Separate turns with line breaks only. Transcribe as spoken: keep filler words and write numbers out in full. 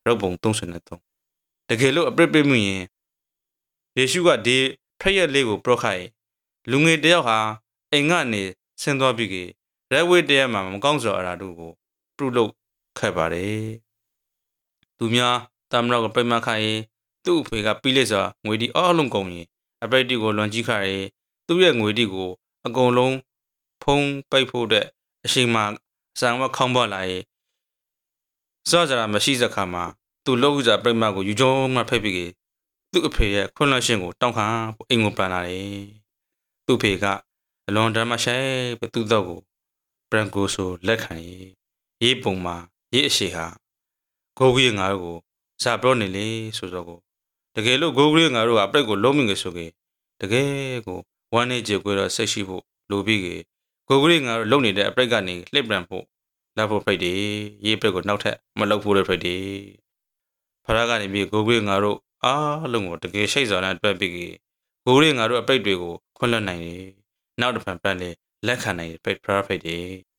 ရောက်ပုံသုံးဆယ်သုံးတကယ်လို့အပြစ်ပေးမှုရင်ယေရှုကဒီဖရက်လေးကိုပရောခိုက်လူငယ်တယောက်ဟာအိမ်ကနေဆင်းသွားပြီးကရက်ဝိတရက်မှာမကောင်းစွာအရာတို့ကိုပြုလုပ်ခဲ့ပါတယ်သူများတမတော်ကပြိမခိုင်သူ့အဖေကပြီးလိုက်စွာငွေဒီအားလုံးကုန်ရင်အပိတ်တီကိုလွန်ကြီးခါရဲသူ့ရဲ့ငွေဒီကိုအကုန်လုံးဖုံးပိတ်ဖို့တဲ့အချိန်မှအစံဝခေါင်းပေါ်လာရဲ့စောကြတာမရှိစခါမှာသူ့လောက်ဥစားပြိမကိုယူကြုံမှဖိတ်ပြီးသူ့အဖေရဲ့ခွင့်လွှတ်ရှင်ကိုတောင်းခံအိမ်ကိုပန်လာတယ်သူ့ဖေကအလွန်တမ်းမှရှိုင်းပဲသူ့တော့ကိုဘရန်ကိုဆိုလက်ခံရေးရေးပုံမှာရေးအရှိဟာဂိုးကြီးငါတို့ကိုဇာပရောနေလေဆိုတော့ကိုတကယ်လို့ဂိုးကြီးငါတို့ကအပိတ်ကိုလုံးမိငယ်ဆိုကေတကယ်ကိုဝမ်းနေကြွေတော့ဆက်ရှိဖို့လိုပြီးကေဂိုးကြီးငါတို့လုံနေတဲ့အပိတ်ကနေလှစ်ပြန်ဖို့လက်ဖို့ဖိတ်တယ်ရေးပိတ်ကိုနောက်ထပ်မလောက်ဖို့လည်းဖိတ်တယ်ဖရာကနေပြီးဂိုးကြီးငါတို့အားလုံးကိုတကယ်ရှိတ်စွာနဲ့အတွက်ပြီးကေဂိုးကြီးငါတို့အပိတ်တွေကိုခွင့်လွှတ်နိုင်တယ်နောက်တစ်ဖန်ပြန်လေလက်ခံနိုင်ပိတ်ဖရာဖိတ်တယ်